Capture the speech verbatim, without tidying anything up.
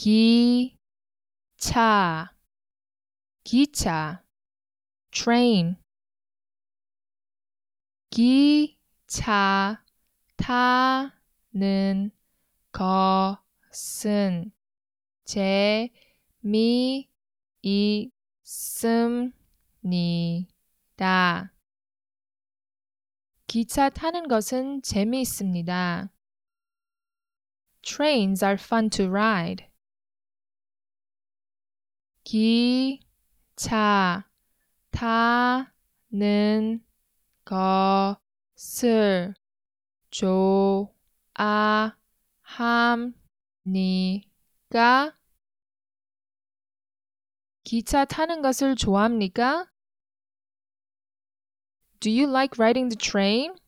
기차, 기차, train. 기차 타는 것은 재미있습니다. 기차 타는 것은 재미있습니다. Trains are fun to ride. 기차 타는 것을 좋아합니까? 기차 타는 것을 좋아합니까? Do you like riding the train?